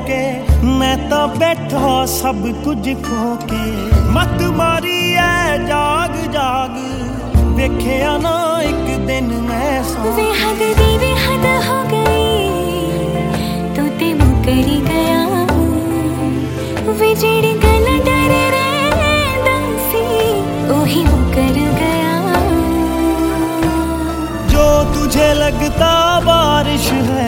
के मैं तो बैठा सब कुछ खो के। मत मारी है जाग जाग वेखिया ना एक दिन मैं वे हद दी वे हद हो गई तू ते मुकरी गया। वे जेड़ी गल डर रैंदा सी ओही मुकर गया। जो तुझे लगता बारिश है